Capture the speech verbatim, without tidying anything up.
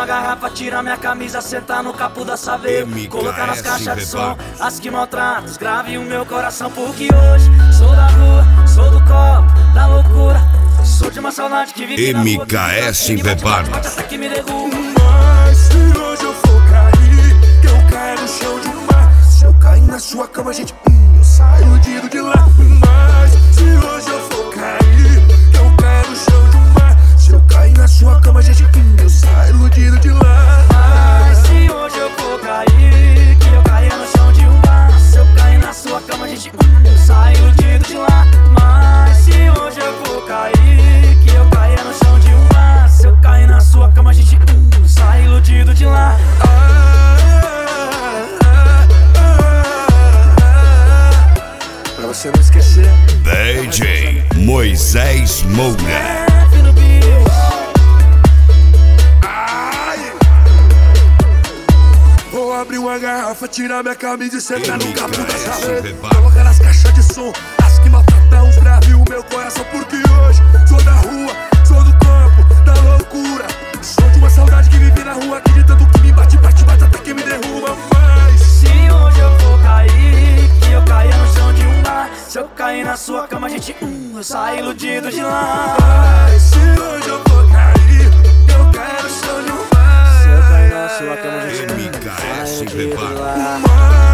garrafa, tira minha camisa, senta no capô da Saveiro, colocar nas caixas de som as que maltratam, grave o meu coração. Porque hoje sou da rua, sou do copo, da loucura, sou de uma saudade que vive na rua. M K S Rebarba. Até que me derruba. Mas se hoje eu for cair, que eu caia no chão de mar. Se eu cair na sua cama, gente, hum, eu saio iludido de lá. Mas se hoje eu for cair, que eu caia no chão de mar. Se eu cair na sua cama, gente, hum, eu saio iludido de lá. Mas se hoje eu for cair, que eu caia no chão de um bar. Se eu cair na sua cama, gente, hum, eu saio iludido de lá. Mas se hoje eu for cair, que eu caia no chão de um bar. Se eu cair na sua cama, gente, hum, eu saio iludido de lá. Pra você não esquecer, D J Moisés Moura. vou abrir uma garrafa, tirar minha camisa e sentar no capô da Saveiro, Rebarba. colocar nas caixas de som as que maltratam, grave o meu coração. Porque hoje sou da rua, sou do campo, da loucura, sou de uma saudade que vive na rua, acreditando que me bate, bate, bate até que me derruba. Mas se hoje eu for cair, que eu caia no chão de um bar. Se eu cair na sua cama, gente, hum, eu saio iludido de lá. Mas se hoje eu for cair, que eu caia no chão de um bar. Se eu cair na sua cama, gente, M K S iludido de Rebarba. lá. Mas